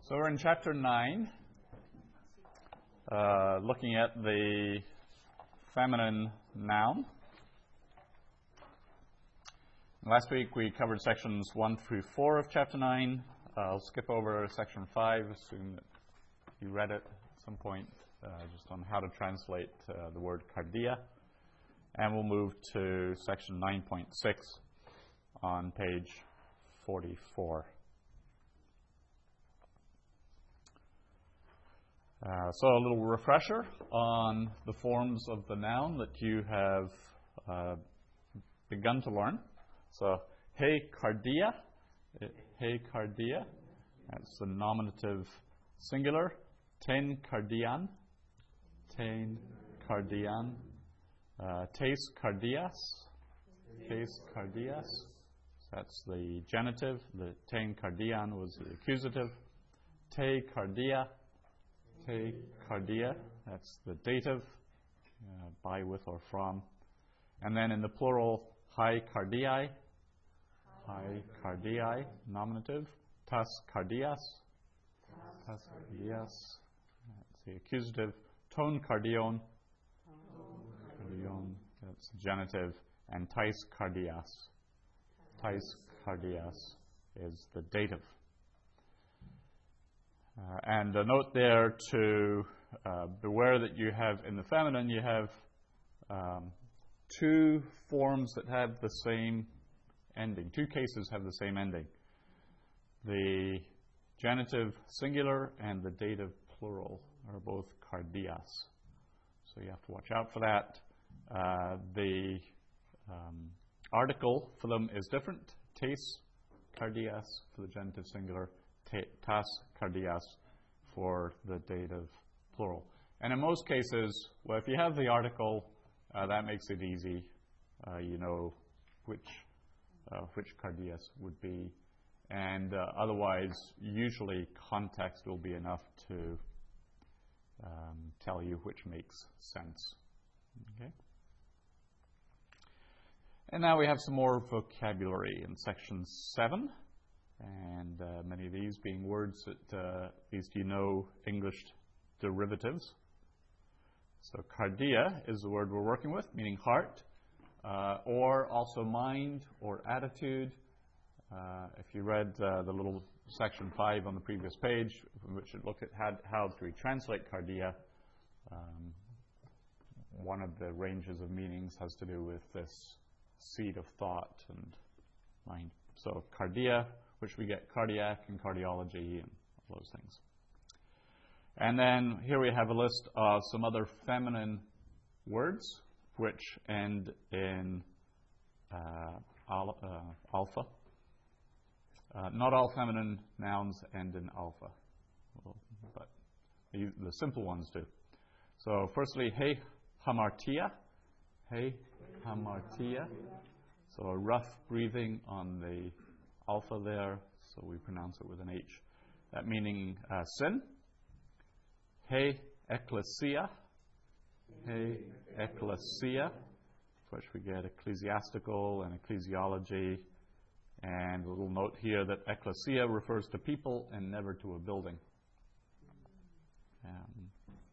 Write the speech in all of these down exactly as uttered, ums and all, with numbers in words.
So we're in chapter nine, uh, looking at the feminine noun. Last week we covered sections one through four of chapter nine. Uh, I'll skip over section five, assume that you read it at some point, uh, just on how to translate uh, the word cardia. And we'll move to section nine point six on page forty-four. Uh, so a little refresher on the forms of the noun that you have uh, begun to learn. So, he cardia, he cardia, that's the nominative singular. Ten cardian, ten cardian. Uh, tes cardias, tes cardias, that's the genitive. The ten cardian was the accusative. Te cardia, te cardia, that's the dative, uh, by, with, or from. And then in the plural, hi cardiae, hi cardiae, nominative. Tas cardias, tas cardias, that's the accusative. Ton cardion, cardion, that's the genitive. And tais cardias, tais cardias is the dative. Uh, and a note there to uh, beware that you have in the feminine, you have um, two forms that have the same ending. Two cases have the same ending. The genitive singular and the dative plural are both cardias. So you have to watch out for that. Uh, the um, article for them is different. Tes cardias for the genitive singular. Tas cardias for the dative plural. And in most cases, well, if you have the article, uh, that makes it easy. Uh, you know which uh, which cardias would be. And uh, otherwise, usually context will be enough to um, tell you which makes sense. Okay. And now we have some more vocabulary in section seven. And uh, many of these being words that uh, at least you know English derivatives. So cardia is the word we're working with, meaning heart, uh, or also mind or attitude. Uh, if you read uh, the little section five on the previous page, in which it looked at how, how to translate cardia, um, one of the ranges of meanings has to do with this seed of thought and mind. So cardia, which we get cardiac and cardiology and all those things. And then here we have a list of some other feminine words which end in uh, al- uh, alpha. Uh, not all feminine nouns end in alpha, well, but the, the simple ones do. So firstly, he hamartia, he hamartia. So a rough breathing on the alpha there, so we pronounce it with an H. That meaning uh, sin. He ecclesia. He ecclesia, which we get ecclesiastical and ecclesiology. And a little note here that ecclesia refers to people and never to a building. Um,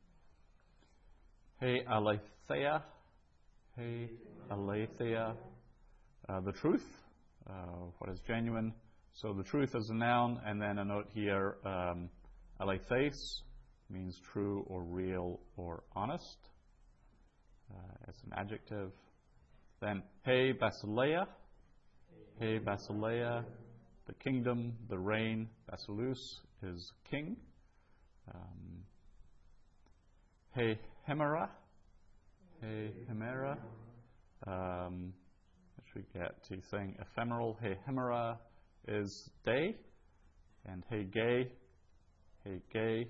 he aletheia. He aletheia. Uh, the truth. Uh, what is genuine. So the truth is a noun, and then a note here, um, aletheis means true or real or honest. Uh, as an adjective. Then he basileia, he basileia, the kingdom, the reign. Basileus is king. Um, he hemera, he hemera. Um, which we get to saying ephemeral. He hemera is day, and he gay, he gay,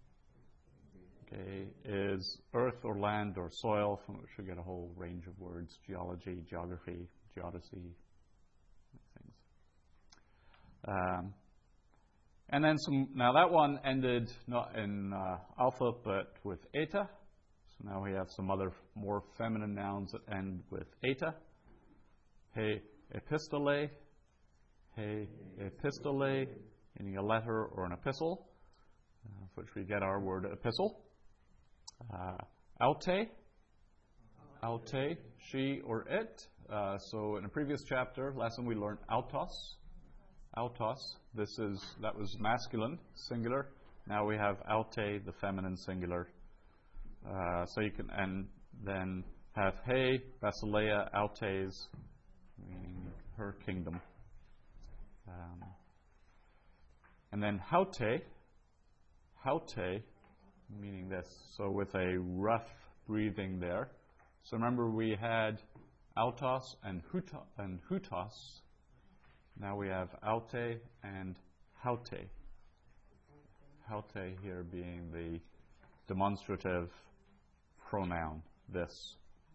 gay is earth or land or soil, from which we get a whole range of words: geology, geography, geodesy, things. Um, and then some. Now that one ended not in uh, alpha, but with eta. So now we have some other more feminine nouns that end with eta. He epistole, he epistole, meaning a letter or an epistle. uh, which we get our word epistle. Uh, aute, aute, she or it. Uh, so in a previous chapter, lesson, we learned autos. Autos. This is that was masculine, singular. Now we have aute, the feminine singular. Uh, so you can and then have he, basileia, autes, meaning her kingdom. Um, and then haute, haute, meaning this. So with a rough breathing there. So remember we had autos and hutos, and hutos. Now we have aute and haute. Haute here being the demonstrative pronoun, this.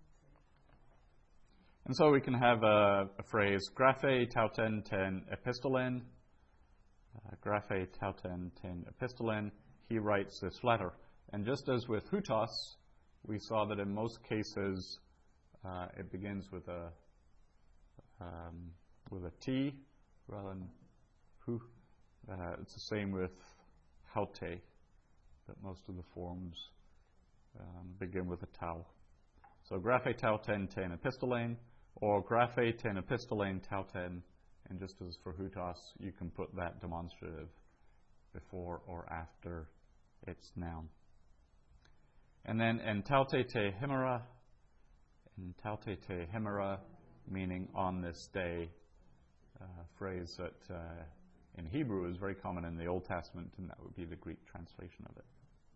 And so we can have a, a phrase, graphe tauten ten epistolen. Uh, graphe tauten ten epistolen. He writes this letter. And just as with hutos, we saw that in most cases uh, it begins with a um, with a T rather than hu. Uh, it's the same with haute, that most of the forms um, begin with a tau. So graphe tauten ten epistolen, or graphe ten epistolen tauten, and just as for hutos, you can put that demonstrative before or after its noun. And then en taute te hemera, en taute te hemera, meaning on this day, uh, phrase that uh, in Hebrew is very common in the Old Testament, and that would be the Greek translation of it.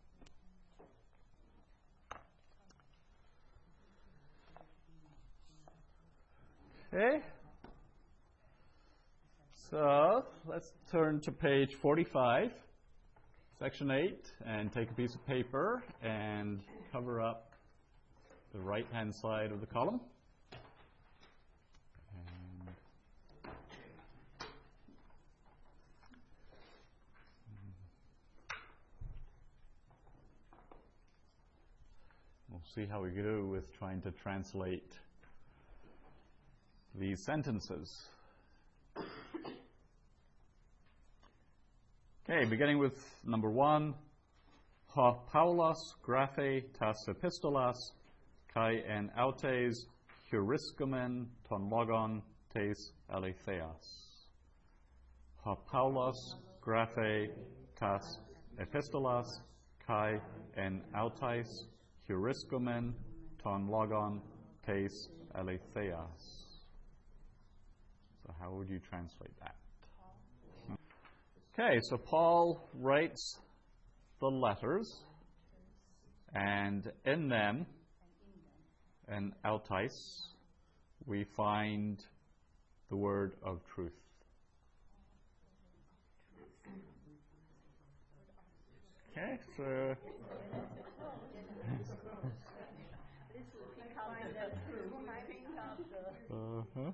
Okay. So let's turn to page forty-five, section eight, and take a piece of paper and cover up the right-hand side of the column. And we'll see how we do with trying to translate these sentences. Okay, beginning with number one. Ha Paulos graphe tas epistolas kai en autes heuriscomen ton logon tes aletheas. Ha Paulos graphe tas epistolas kai en autes heuriscomen ton logon tes aletheas. So how would you translate that? Okay, so Paul writes the letters, and in them, in autais, we find the word of truth. Okay, so uh-huh.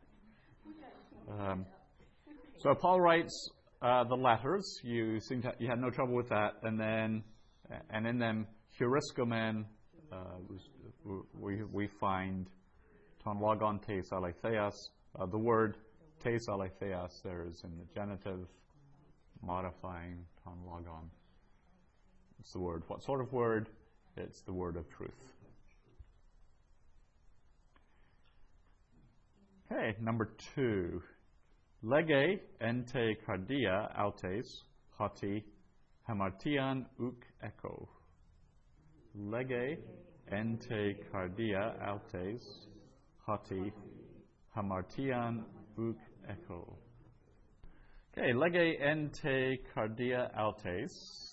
um, so Paul writes Uh, the letters. You seem to, you had no trouble with that, and then and in them heuriscomen, uh, we we find ton logon tes aletheas. Uh, the word tes aletheas there is in the genitive, modifying ton logon. It's the word. What sort of word? It's the word of truth. Okay, number two. Lege ente cardia autes hoti hamartian uk echo. Lege ente cardia autes hoti hamartian uk echo. Okay, lege ente cardia autes.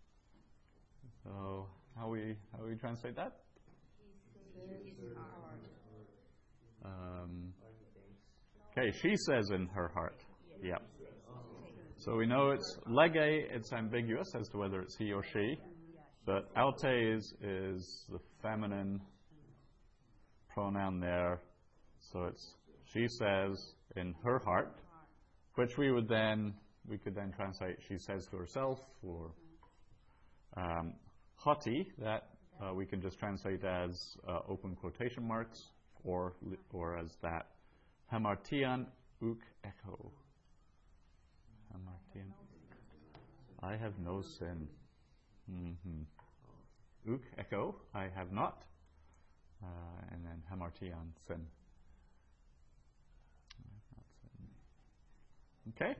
So how we how we translate that? Um, Okay, she says in her heart. Yep. So we know it's lege, it's ambiguous as to whether it's he or she, but autes is the feminine pronoun there. So it's she says in her heart, which we would then, we could then translate she says to herself, or um, hoti, that uh, we can just translate as uh, open quotation marks, or or as that. Hamartian uk echo. Hamartian. I have no sin. Mm-hmm. Uk, echo, I have not. Uh, and then hamartian, sin. Okay.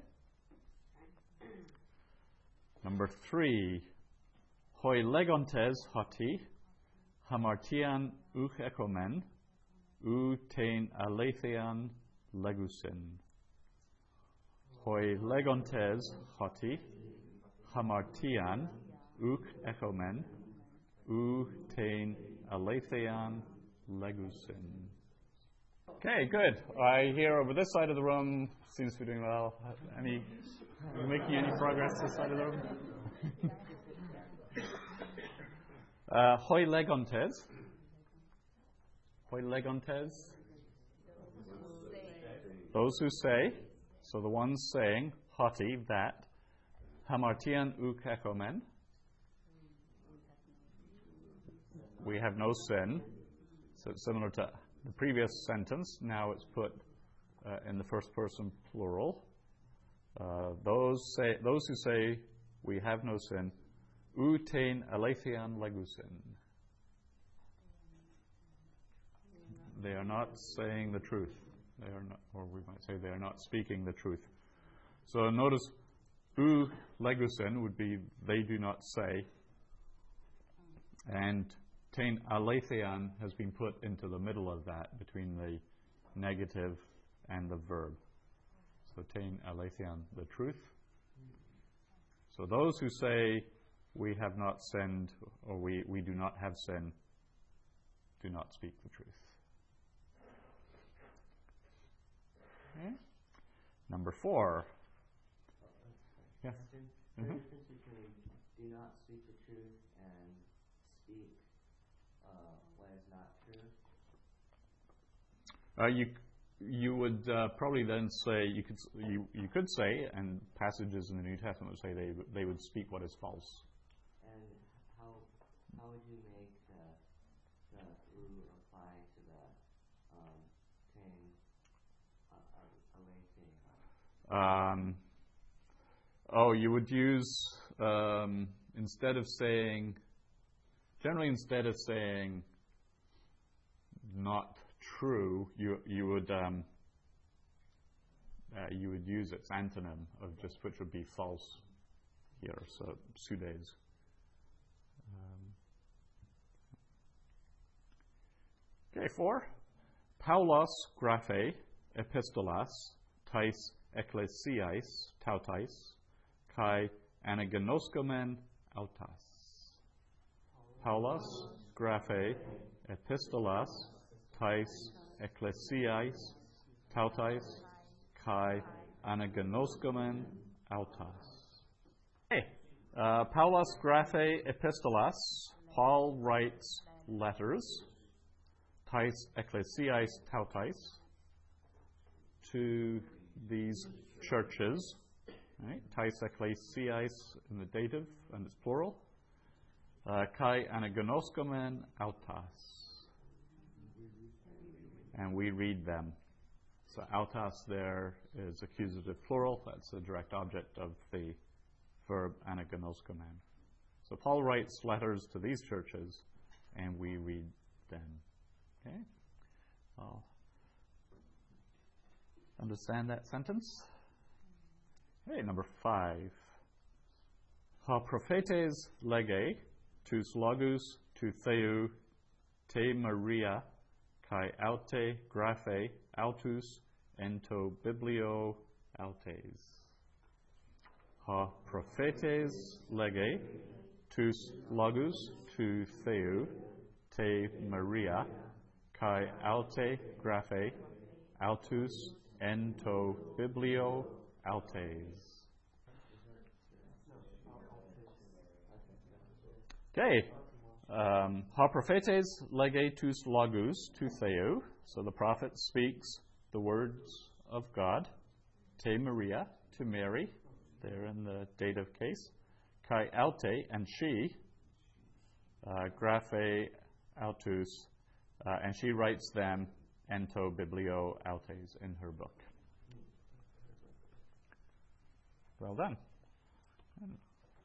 Number three. Hoi legontes hoti, hamartian uk ekomen, u tein alethean legusin. Hoi legontes hoti, hamartian uk ekomen, u tein alethean legusin. Okay, good. I hear over this side of the room seems to be doing well. Any making any progress this side of the room? uh, hoi legontes. Hoi legontes. Those who say. So the ones saying hoti, that. Hamartian uk ekomen. We have no sin. So it's similar to the previous sentence. Now it's put uh, in the first person plural. Uh, those say, those who say we have no sin, u tein alethean legusin. They are not saying the truth. They are not, or we might say they are not speaking the truth. So notice, u legusin would be they do not say, and tein alethean has been put into the middle of that between the negative and the verb. So tein alethean, the truth. So those who say we have not sinned or we, we do not have sin do not speak the truth. Okay. Number four. Yes. Is there Mm-hmm. a difference between do not speak the truth and speak uh, what is not true? Uh, you you would uh, probably then say you could you you could say, and passages in the New Testament would say they they would speak what is false. And how how would you make the the u apply to the um, tein alethean? Um, oh, you would use um, instead of saying generally instead of saying not true, you you would um, uh, you would use its antonym of just which would be false here. So pseudes. Um, okay, four. Paulos graphe epistolas tais ecclesiais tautais kai anagnoskomen autas. Paulos graphe epistolas tais ecclesiais tautais kai anagnoskomen autas. Hey, uh, Paulos graphe epistolas. Paul writes letters. Tais ecclesiais tautais, to these churches. Right? Tais ecclesiais in the dative, and it's plural. Uh, kai anagnoskomen autas. And we read them. So autas there is accusative plural. That's the direct object of the verb anagnoskomen. So Paul writes letters to these churches, and we read them. Okay? I'll understand that sentence. Okay, number five. Ha prophetes lege tus logus tu theou te Maria kai aute graphe autus ento biblio autes. Ha prophetes lege tus logus tu theou te Maria kai aute graphe autus ento biblio autes. Okay. Um, ha prophetes lege tus logus tu theou. So the prophet speaks the words of God. Te Maria, to Mary, there in the dative case. Kai aute, and she. Uh, graphe autus. Uh, and she writes them ento biblio autes in her book. Well done.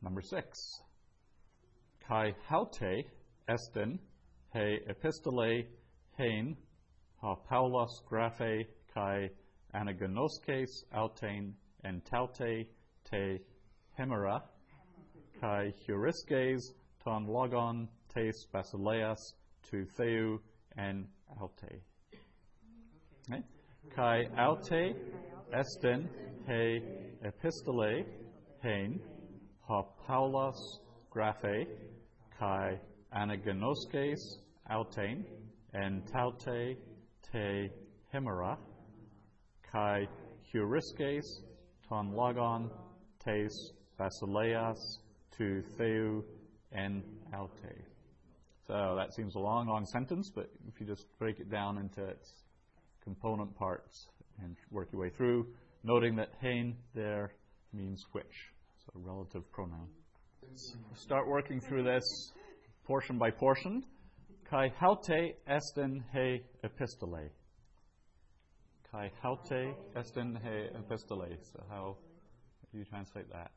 Number six. Kai haute estin he epistole hein ha Paulos graphe kai anagonoskes autein en taute te hemera kai heuriskes ton logon tes basileas tu theu en aute. Okay. Kai aute estin he epistole hein ha Paulos graphe kai anagonoskes autein en taute te hemera kai heuriskes ton logon tes basileas tu theu en aute. So that seems a long, long sentence, but if you just break it down into its component parts and work your way through, noting that hein there means which, so a relative pronoun. Start working through this portion by portion. Kai haute estin he epistole. Kai haute estin he epistole. So how do you translate that?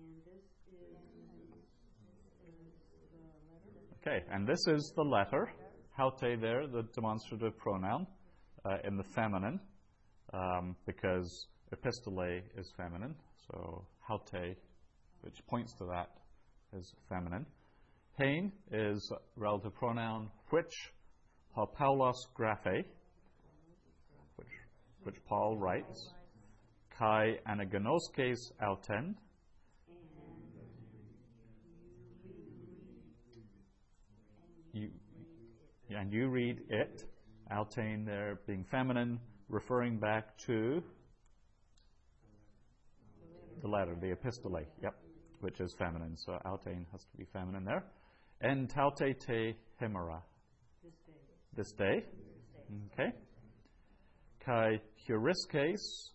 Okay, and this is the letter. Haute there, the demonstrative pronoun, uh, in the feminine, um, because epistole is feminine. So haute, which points to that, is feminine. Hein is relative pronoun which, ha Paulos graphe, which, which Paul writes. Kai anagonoskes auten. You, and you read it, autein there being feminine, referring back to the letter, the epistole, yep, which is feminine. So autein has to be feminine there. En taute te hemera. This day. Okay. Kai heuriskes.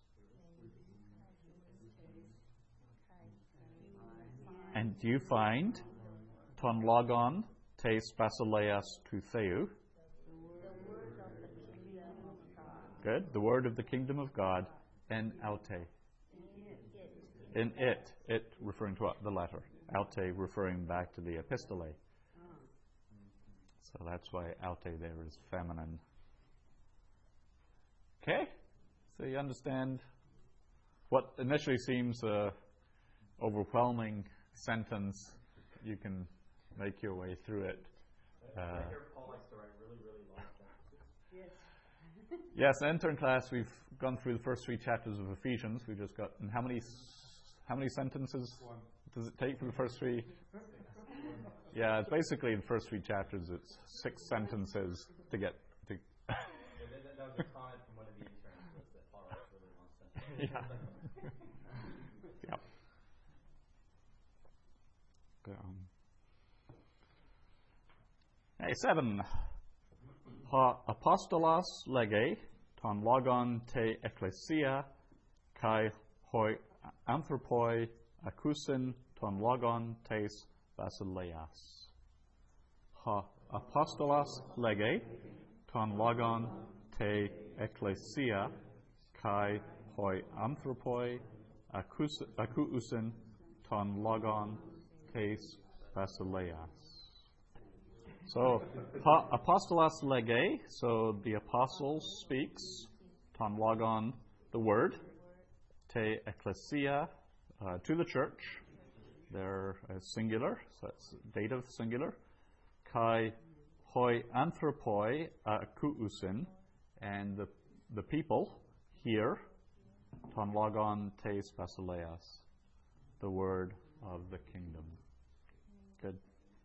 And you find ton logon tes basileas tu theu. Good. The word of the kingdom of God. En aute. In it. It referring to what? The letter. Aute referring back to the epistole. So that's why aute there is feminine. Okay? So you understand what initially seems a overwhelming sentence. You can make your way through it. Uh, I hear Paul likes to write really, really long sentences. Yes, intern class, we've gone through the first three chapters of Ephesians. We've just got, and how many, how many sentences One. does it take for the first three? Yeah, it's basically in the first three chapters, it's six sentences to get to. Yeah, that, that was a comment from one of the interns, was that Paul writes really long sentences. Yeah. Yep. Um, hey, seven. Ha apostolos lege ton logon te ecclesia kai hoi anthropoi acousin ton logon tes basileas. Ha apostolos lege ton logon te ecclesia kai hoi anthropoi acousin ton logon tes basileas. So, pa- apostolos lege, so the apostle speaks, ton logon, the word, te ecclesia, uh, to the church, they're uh, singular, so that's dative singular, kai hoi anthropoi akousin, and the, the people here, ton logon tes basileas, the word of the kingdom. Good.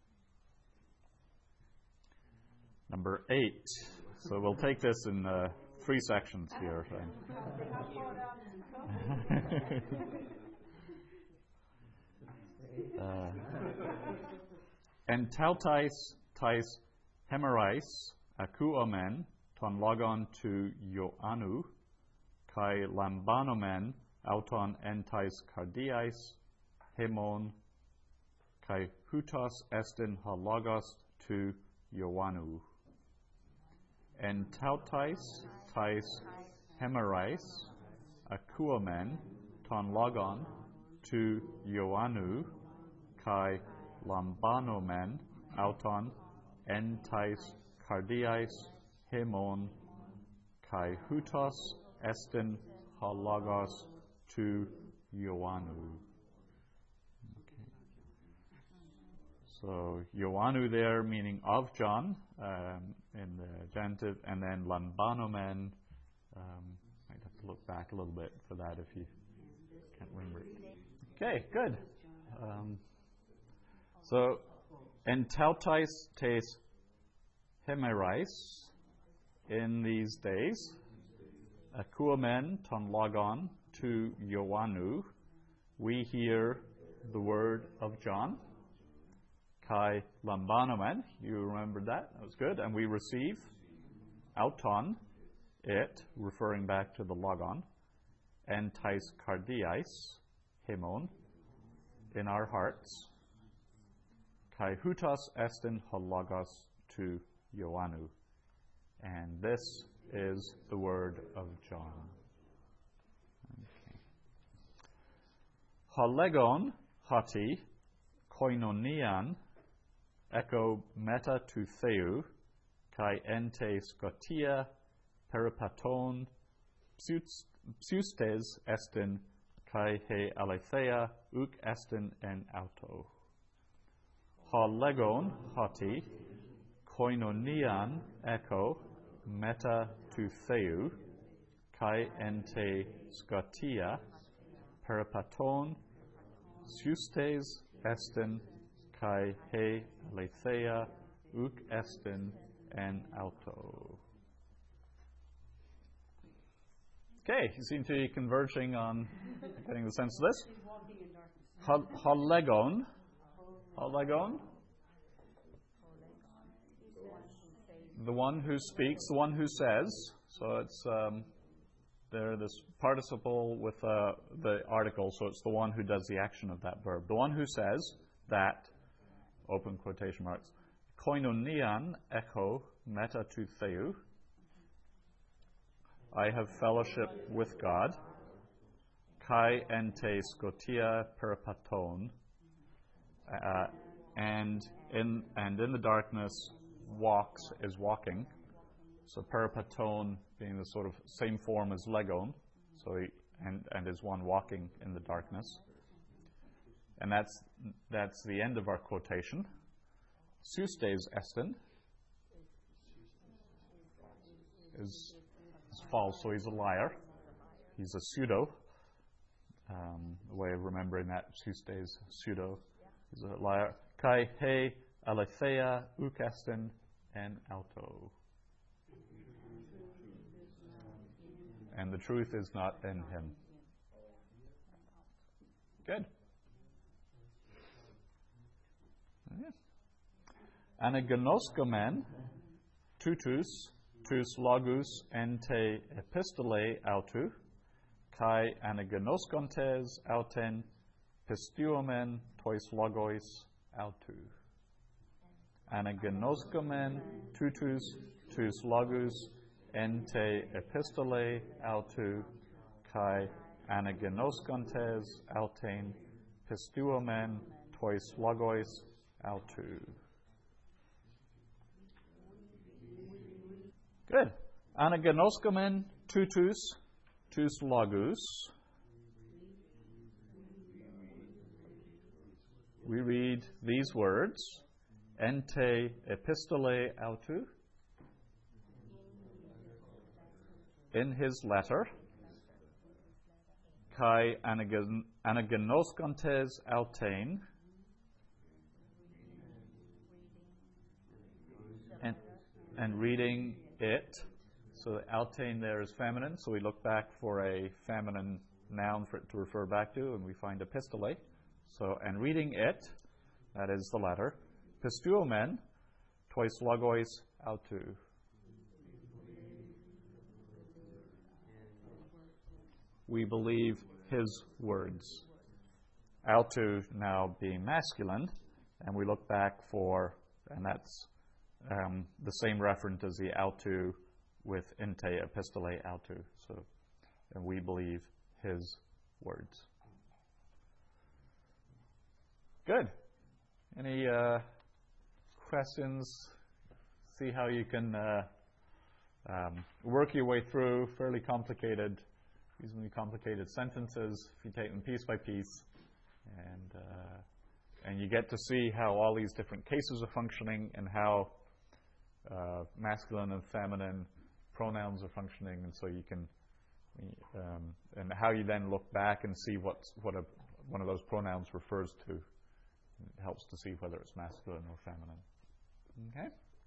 Number eight. So we'll take this in uh, three sections here. uh, en tautais tais hemerais aku omen ton logon tu Ioannou kai lambanomen auton en tais cardiais hemon kai hutos estin ha logos tu Ioannou. En tautais tais hemerais akuomen ton logon tu Ioannou kai lambanomen auton entais cardiais hemon kai hutos estin halagos to Ioannou. Okay. So Ioannou there meaning of John um, in the genitive, and then lambanomen. Um, might have to look back a little bit for that if you can't remember. Okay, good. Um, so entautais tes hemerais in these days, akuamen ton logon to Ioannou, we hear the word of John. Kai lambanomen, you remembered that, that was good, and we receive auton, it, referring back to the logon, and tais cardiais, hemon, in our hearts, kai hutos estin hologos to Ioannou. And this is the word of John. Okay. Holegon hoti koinonian echo meta to theu kai ente scotia peripaton pseustes estin kai he aletheia uk estin en auto. Holegon hoti koinonian echo meta to theu kai ente scotia peripaton pseustes estin kai he aletheia uk estin en auto. Okay, you seem to be converging on getting the sense of this. Holegon. Holegon. The one who speaks, the one who says. So it's um, there. This participle with uh, the article. So it's the one who does the action of that verb. The one who says that. Open quotation marks. Koinonian echo meta to theu. I have fellowship with God. Kai ente scotia peripaton. Uh, and in and in the darkness walks is walking. So peripaton being the sort of same form as legon. So he, and and is one walking in the darkness. And that's that's the end of our quotation. Pseustes estin is, is false, so he's a liar. He's a pseudo. Um, a way of remembering that, pseustes, pseudo. He's a liar. Kai he aletheia uk estin en auto. And the truth is not in him. Good. Yeah. Anagnoskomen tutus tus logus ente epistole autu kai anagnoskontes auten pistuomen tois logos autu. Anagnoskomen tutus tus logus ente epistole autu kai anagnoskontes auten pistuomen tois logos autu. Good. Anagnoskomen tutus tus logus. We read these words. Ente epistole autu. In his letter. Kai anagnoskontes autein. And, and reading it. So the autein there is feminine, so we look back for a feminine noun for it to refer back to, and we find epistole. So, and reading it, that is the letter. Pistuomen, tois logos autu. We believe his words. Autu now being masculine, and we look back for, and that's um, the same referent as the autu with ente epistole autu. So, and we believe his words. Good. Any uh, questions? See how you can uh, um, work your way through fairly complicated, reasonably complicated sentences if you take them piece by piece, and uh, and you get to see how all these different cases are functioning and how uh, masculine and feminine pronouns are functioning, and so you can um, and how you then look back and see what what a, one of those pronouns refers to. It helps to see whether it's masculine or feminine. Okay.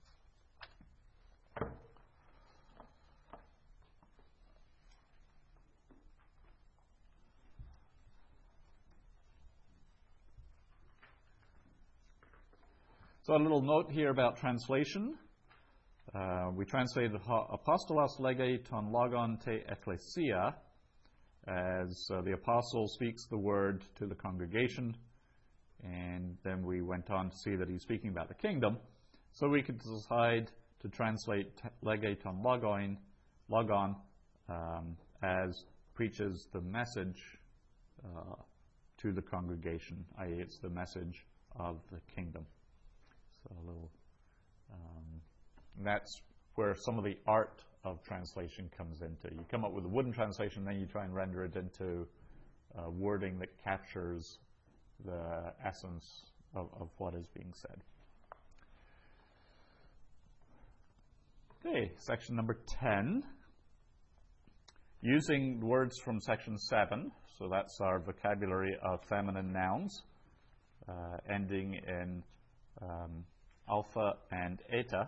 So a little note here about translation. Uh, we translated apostolos lege ton logon te ecclesia as uh, the apostle speaks the word to the congregation, and then we went on to see that he's speaking about the kingdom. So we could decide to translate lege ton logon, logon um, as preaches the message uh, to the congregation, that is, it's the message of the kingdom. So a little, um, that's where some of the art of translation comes into. You come up with a wooden translation, then you try and render it into uh, wording that captures the essence of, of what is being said. Okay, section number ten. Using words from section seven, so that's our vocabulary of feminine nouns, uh, ending in um, alpha and eta,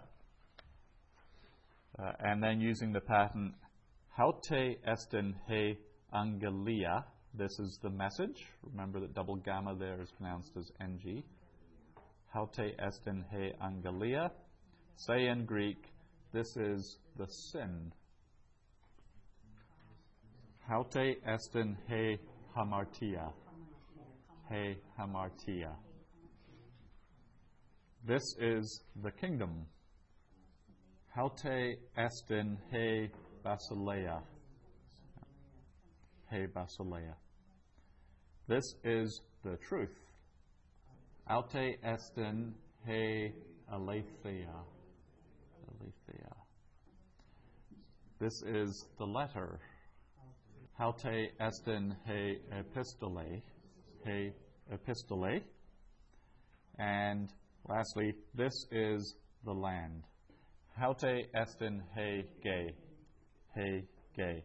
uh, and then using the pattern haute estin he angelia. This is the message. Remember that double gamma there is pronounced as ng. Haute estin he angelia. Say in Greek, this is the sin. Haute estin he hamartia. He hamartia. This is the kingdom. Haute estin he basileia. He basileia. This is the truth. Aute estin he aletheia. Aletheia. This is the letter. Haute estin he epistole. He epistole. And lastly, this is the land. Haute estin he ge. He ge.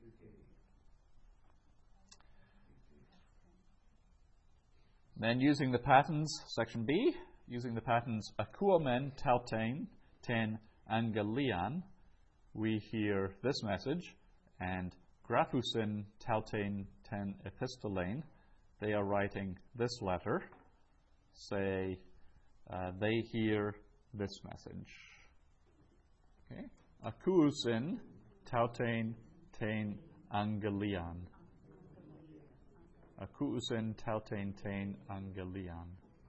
Then using the patterns, section B, using the patterns akuomen tautein ten angelian, we hear this message, and graphusin tautein ten epistolein, they are writing this letter, say uh, they hear this message. Okay, akuusin tautein ten angelian. Akuusin tautein ten angelian.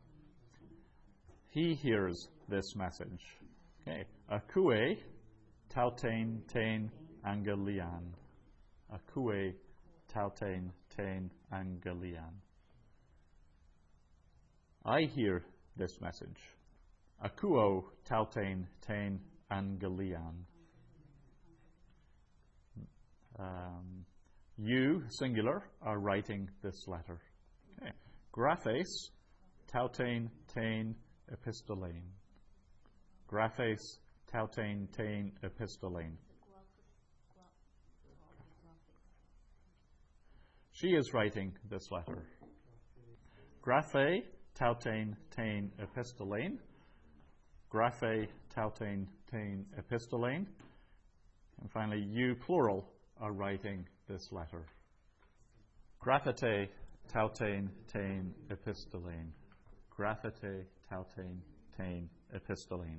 He hears this message. Okay. Akue tautein ten angelian. Akue tautein ten angelian. I hear this message. Akuo tautein ten angelian. Um, You, singular, are writing this letter. Okay. Graphes, tautein, tein, epistolein. Graphes, tautein, tein, epistolein. She is writing this letter. Graphe, tautein, tein, epistolein. Graphe, tautein, tein, epistolein. And finally, you, plural, are writing this letter. Graphete tautein tein epistolein. Graphete tautein tein epistolein.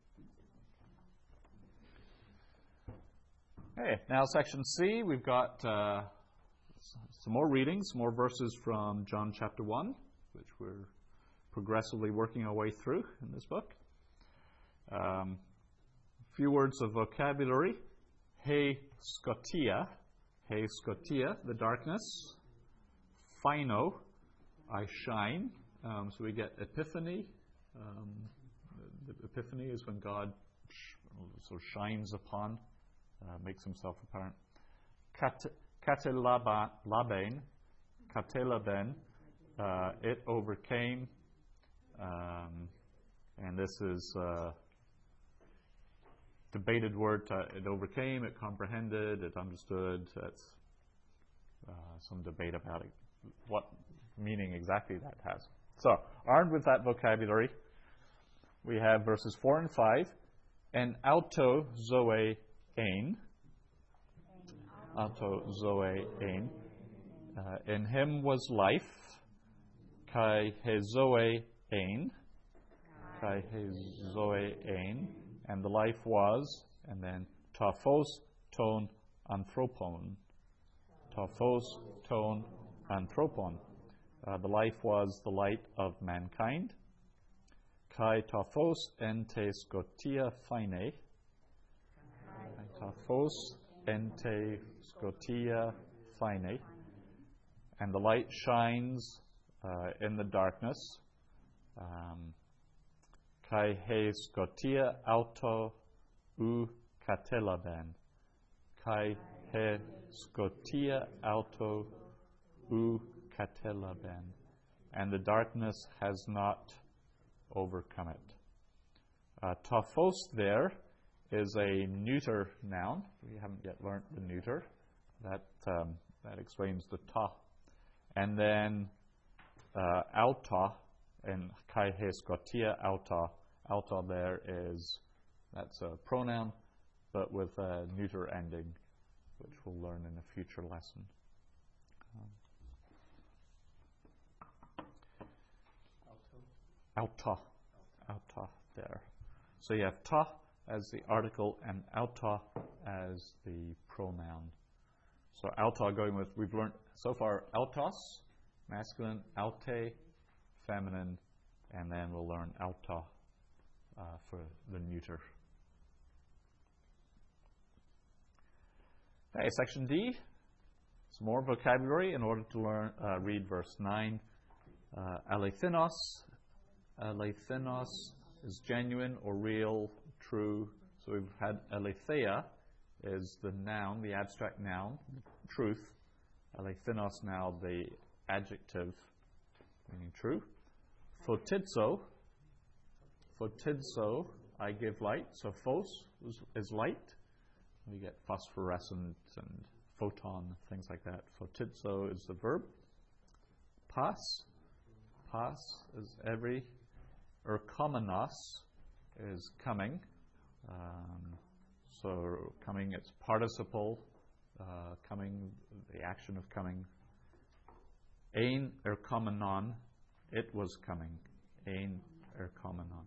Okay, now section C, we've got uh, some more readings, more verses from John chapter one, which we're progressively working our way through in this book. Um, a few words of vocabulary. He scotia. He scotia, the darkness. Phino, I shine. Um, so we get epiphany. Um, the, the epiphany is when God sh- sort of shines upon, uh, makes himself apparent. Kat- Katelabain, Katelaben, uh, it overcame, um, and this is a debated word. To, it overcame, it comprehended, it understood. That's uh, some debate about it, what meaning exactly that has. So, armed with that vocabulary, we have verses four and five, and auto zoe ein, auto zoe ein. Uh, in him was life, kai he zoe ein, kai he zoe ein, and the life was, and then tophos ton anthropon, tophos ton anthropon. Uh, the life was the light of mankind. Kai tophos ente scotia fine. Kai tophos ente scotia fine. And the light shines uh, in the darkness. Um, Kai he scotia auto u catelaben. Kai he scotia auto u catelaben. And the darkness has not overcome it. Uh, tophos there is a neuter noun. We haven't yet learnt the neuter. That um, that explains the ta. And then uh, auta, and kai he scotia auta. Auta there is, that's a pronoun, but with a neuter ending, which we'll learn in a future lesson. Um, Auta, auta there. So you have ta as the article and auta as the pronoun. So auta going with, we've learned so far autos, masculine, aute, feminine, and then we'll learn auta uh, for the neuter. Okay, section D, some more vocabulary in order to learn, uh, read verse nine. Uh, alethinos. Alethinos is genuine or real, true. So we've had aletheia is the noun, the abstract noun, truth. Alethinos now the adjective, meaning true. Photidzo, photidzo, I give light. So phos is, is light. We get phosphorescent and photon, things like that. Photidzo is the verb. Pas, pas is every. Erkomenos is coming. Um, so coming, it's participle, uh, coming, the action of coming. Ein erkomenon, it was coming. Ein erkomenon.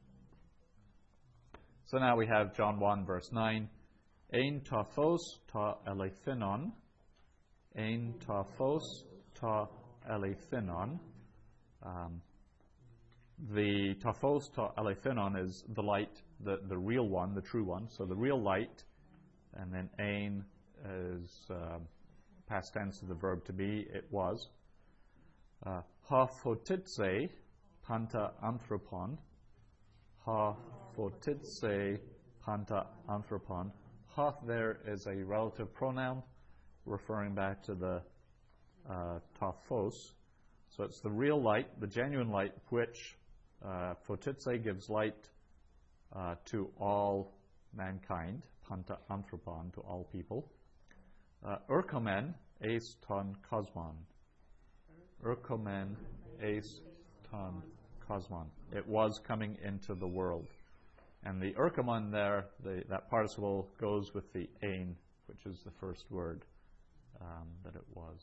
So now we have John one, verse nine. Ein tophos ta elethinon. Ein tophos ta elethinon. Um, The tophos to alethinon is the light, the, the real one, the true one. So the real light, and then ein is uh, past tense of the verb to be, it was. Uh, ha photitse panta anthropon. Ha photitse panta anthropon. Ha there is a relative pronoun referring back to the uh, tophos. So it's the real light, the genuine light, which Uh, photitse gives light uh, to all mankind, panta anthropon, to all people. Uh, Erkomen, eis ton kosmon. Erkomen, eis ton kosmon. It was coming into the world. And the erkomon there, the, that participle goes with the ein, which is the first word um, that it was.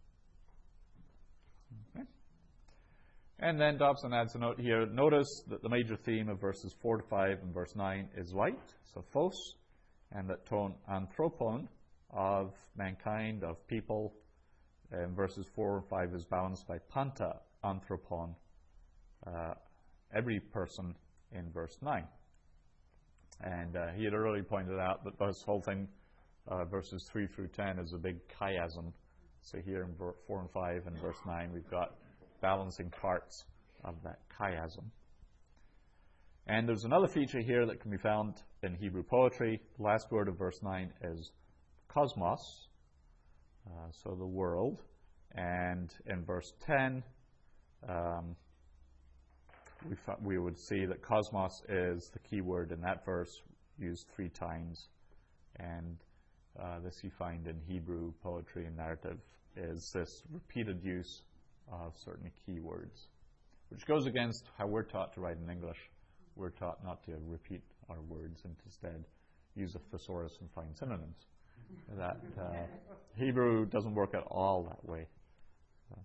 Okay. And then Dobson adds a note here. Notice that the major theme of verses four to five and verse nine is light, so phos, and that ton anthropon, of mankind, of people, in verses four and five is balanced by panta anthropon, uh, every person, in verse nine. And uh, he had already pointed out that this whole thing, uh, verses three through ten, is a big chiasm. So here in ver- four and five and verse nine, we've got balancing parts of that chiasm. And there's another feature here that can be found in Hebrew poetry. The last word of verse nine is cosmos, uh, so the world. And in verse ten, um, we, we would see that cosmos is the key word in that verse, used three times. And uh, this you find in Hebrew poetry and narrative, is this repeated use of certain key words, which goes against how we're taught to write in English. We're taught not to repeat our words and instead use a thesaurus and find synonyms. That uh, Hebrew doesn't work at all that way. So.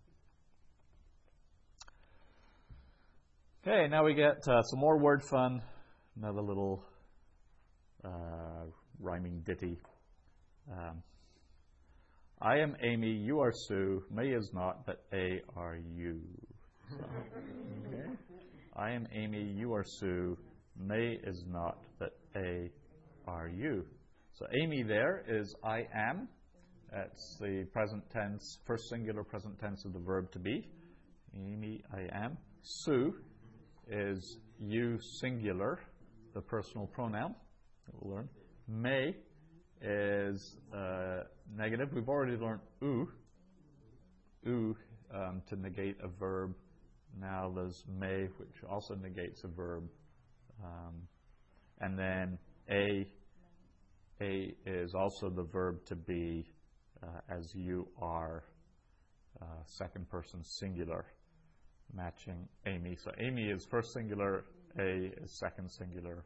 Okay, now we get uh, some more word fun. Another little uh, rhyming ditty. Um, I am Amy, you are Sue, May is not, but A are you. So, okay. I am Amy, you are Sue, May is not, but A are you. So Amy there is I am. That's the present tense, first singular present tense of the verb to be. Amy, I am. Sue is you singular, the personal pronoun that we'll learn. May is uh, negative. We've already learned oo. Oo um, to negate a verb. Now there's may, which also negates a verb. Um, and then a, a is also the verb to be, uh, as you are, uh, second person singular, matching Amy. So Amy is first singular, A is second singular.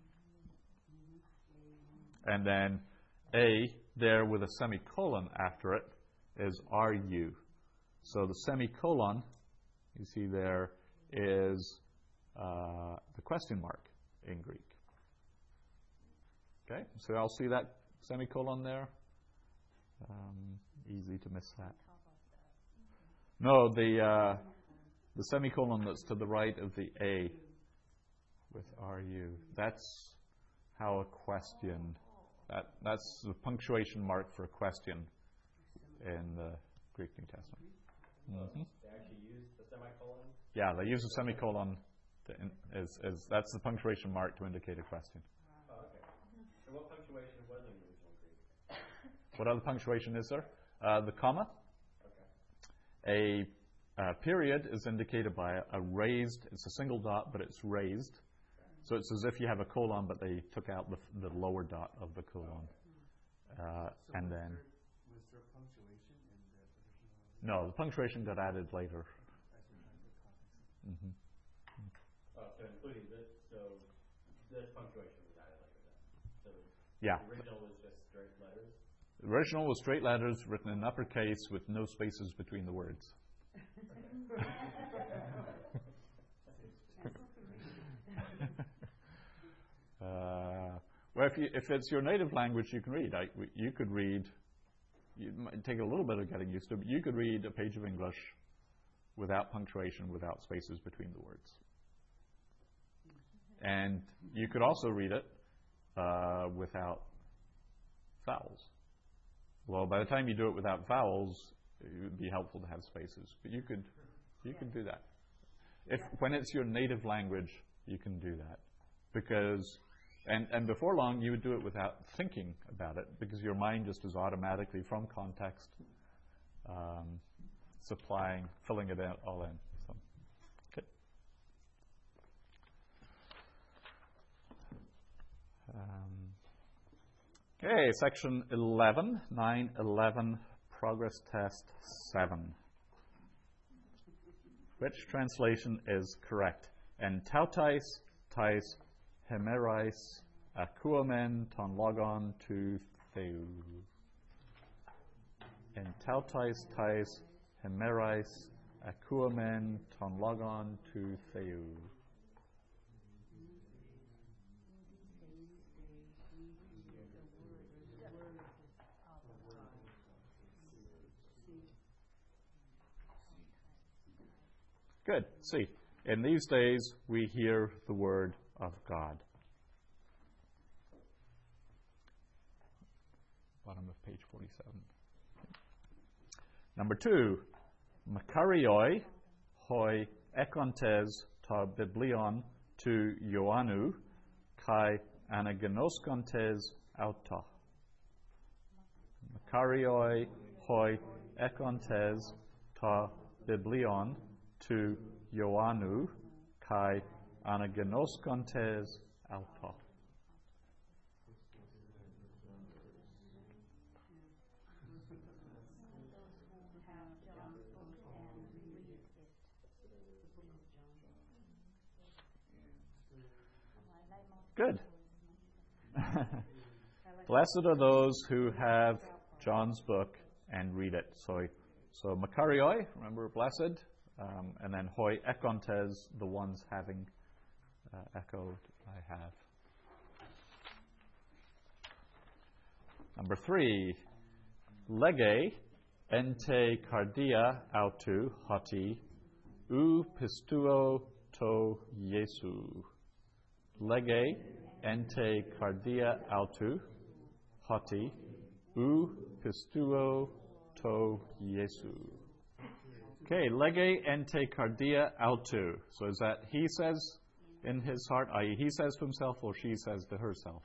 And then A, there with a semicolon after it, is are you. So the semicolon, you see there, is uh, the question mark in Greek. Okay, so I'll see that semicolon there. Um, easy to miss that. No, the uh, the semicolon that's to the right of the A with are you. That's how a question, that that's the punctuation mark for a question in the Greek New Testament. Mm-hmm. They actually use the semicolon? Yeah, they use a semicolon to in, as, as that's the punctuation mark to indicate a question. Oh, okay. And what punctuation was in the original Greek? What other punctuation is there? Uh, the comma. Okay. A uh, period is indicated by a, a raised, it's a single dot, but it's raised. So it's as if you have a colon, but they took out the, the lower dot of the colon. Uh, So and was then, there, was there punctuation in the original? no, the punctuation got added later. As we're trying to get context. Mm-hmm. Oh, so including this, so this punctuation was added later then. So Yeah. the original was just straight letters? The original was straight letters written in uppercase with no spaces between the words. uh, well, if, you, if it's your native language, you can read. I, you could read, it might take a little bit of getting used to, but you could read a page of English without punctuation, without spaces between the words. And you could also read it uh, without vowels. Well, by the time you do it without vowels, it would be helpful to have spaces. But you could, you could do that. If when it's your native language, you can do that because, and and before long, you would do it without thinking about it because your mind just is automatically from context, um, supplying, filling it out all in. So, okay. Um, Okay, section eleven, nine eleven, progress test seven. Which translation is correct? En tautais, tais, hemerais, akuamen, ton logon, tu theu. En tautais, tais, hemerais, akuamen, ton logon, tu theu. Good. See, in these days, we hear the word of God. Bottom of page forty-seven. Number two, makarioi hoi ekontes ta biblion tu Ioannou, kai anagnoskontes auta. Makarioi hoi ekontes ta biblion tu Ioannou, kai anagnoskontes auta. Good. Blessed are those who have John's book and read it. So, so makarioi, remember blessed, um, and then hoi ekontes, the ones having uh, echoed, I have. Number three, lege ente cardia autu hoti ou pistuo to Jesu. Lege ente cardia autu hoti ou pistuo to Jesu. Okay, lege ente cardia autu. So is that he says in his heart, that is he says to himself, or she says to herself?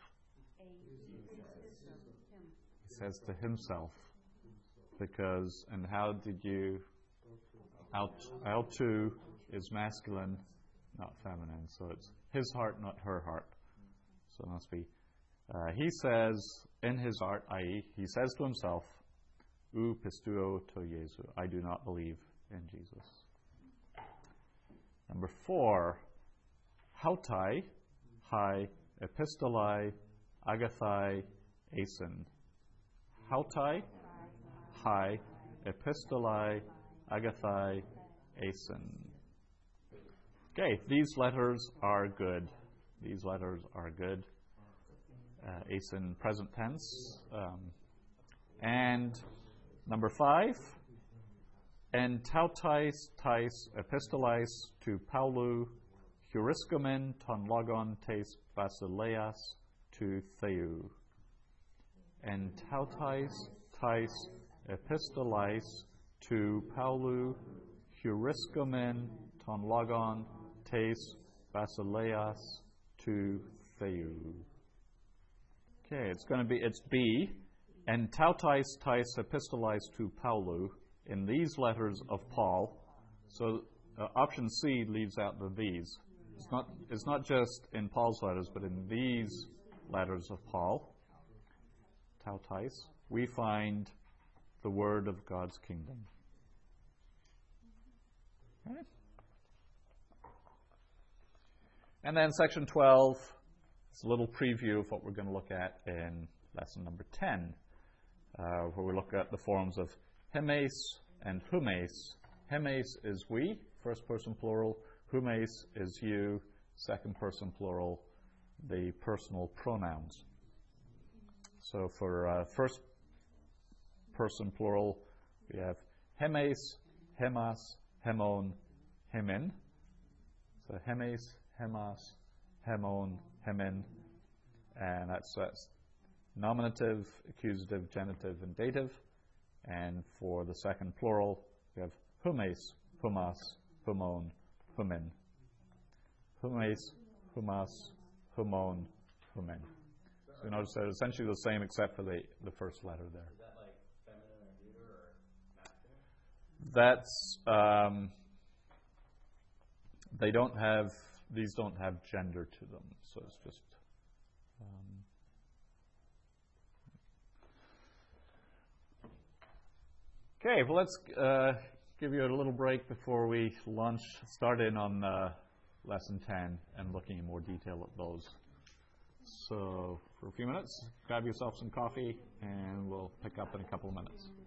He says to himself. Because, and how did you, aut, autu is masculine, not feminine. So it's his heart, not her heart. So it must be, uh, he says in his heart, that is he says to himself, ou pistuo to Jesu. I do not believe in Jesus. Number four, hautai, hai, epistolai, agathai, asin. Hautai, hai, epistolai, agathai, asin. Okay, these letters are good. These letters are good. Uh, asin present tense. Um, and number five, en tautais tais epistolais tu Paulu heuriscomen ton logon tes basileas tu Theou. En tautais tais epistolais tu Paulu heuriscomen ton logon tes basileas tu Theou. Okay, it's going to be, it's B. En tautais tais epistolais tu Paulu, in these letters of Paul. So uh, option C leaves out the these. It's not, it's not just in Paul's letters, but in these letters of Paul, tautais, we find the word of God's kingdom. Okay. And then section twelve, it's a little preview of what we're going to look at in lesson number ten, uh, where we look at the forms of hemes and humes. Hemes is we, first person plural. Humes is you, second person plural, the personal pronouns. So for uh, first person plural, we have hemes, hemas, hemon, hemin. So hemes, hemas, hemon, hemin. And that's, that's nominative, accusative, genitive, and dative. And for the second plural, we have humes, humas, humon, humin. Humes, humas, humon, humin. So you notice they're essentially the same except for the, the first letter there. Is that like feminine or neuter or masculine? That's, um, they don't have, these don't have gender to them. So it's just, um, okay, well let's uh, give you a little break before we launch, start in on uh, lesson ten and looking in more detail at those. So for a few minutes, grab yourself some coffee and we'll pick up in a couple of minutes.